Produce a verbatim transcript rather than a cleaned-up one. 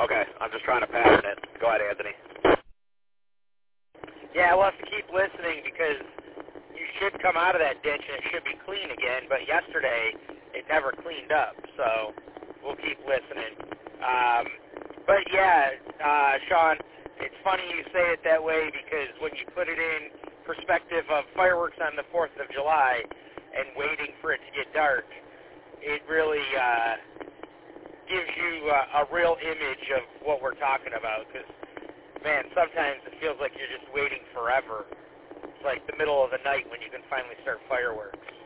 Okay, I'm just trying to pattern it. Go ahead, Anthony. Yeah, we'll have to keep listening because you should come out of that ditch and it should be clean again, but yesterday it never cleaned up, so we'll keep listening. Um, but yeah, uh, Sean, it's funny you say it that way because when you put it in perspective of fireworks on the fourth of July and waiting for it to get dark, it really uh, gives you uh, a real image of what we're talking about because, man, sometimes it feels like you're just waiting forever. It's like the middle of the night when you can finally start fireworks.